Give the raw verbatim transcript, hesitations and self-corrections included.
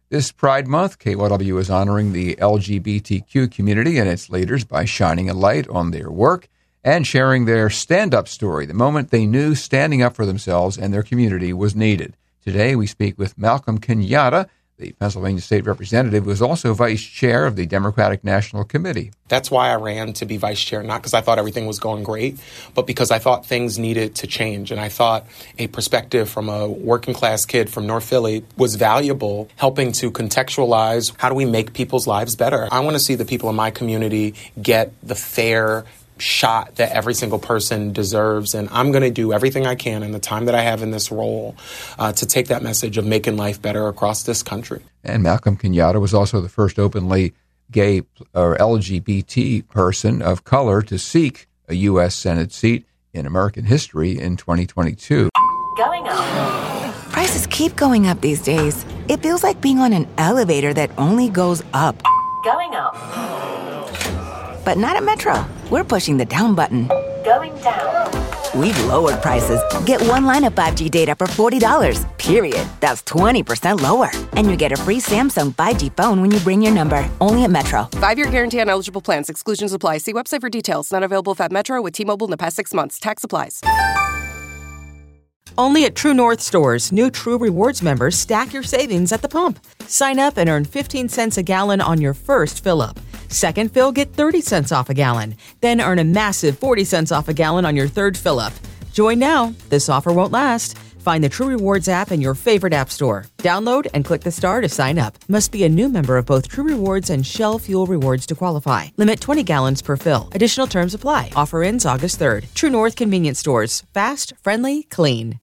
This Pride Month, K Y W is honoring the L G B T Q community and its leaders by shining a light on their work and sharing their stand-up story, the moment they knew standing up for themselves and their community was needed. Today, we speak with Malcolm Kenyatta, the Pennsylvania State Representative, who is also Vice Chair of the Democratic National Committee. That's why I ran to be Vice Chair, not because I thought everything was going great, but because I thought things needed to change. And I thought a perspective from a working-class kid from North Philly was valuable, helping to contextualize how do we make people's lives better. I want to see the people in my community get the fair shot that every single person deserves. And I'm going to do everything I can in the time that I have in this role uh, to take that message of making life better across this country. And Malcolm Kenyatta was also the first openly gay or L G B T person of color to seek a U S Senate seat in American history in twenty twenty-two. Going up. Prices keep going up these days. It feels like being on an elevator that only goes up. Going up. But not at Metro. We're pushing the down button. Going down. We've lowered prices. Get one line of five G data for forty dollars, period. That's twenty percent lower. And you get a free Samsung five G phone when you bring your number. Only at Metro. Five-year guarantee on eligible plans. Exclusions apply. See website for details. Not available if at Metro with T-Mobile in the past six months. Tax applies. Only at True North stores, new True Rewards members stack your savings at the pump. Sign up and earn fifteen cents a gallon on your first fill-up. Second fill, get thirty cents off a gallon. Then earn a massive forty cents off a gallon on your third fill-up. Join now. This offer won't last. Find the True Rewards app in your favorite app store. Download and click the star to sign up. Must be a new member of both True Rewards and Shell Fuel Rewards to qualify. Limit twenty gallons per fill. Additional terms apply. Offer ends August third. True North Convenience Stores. Fast, friendly, clean.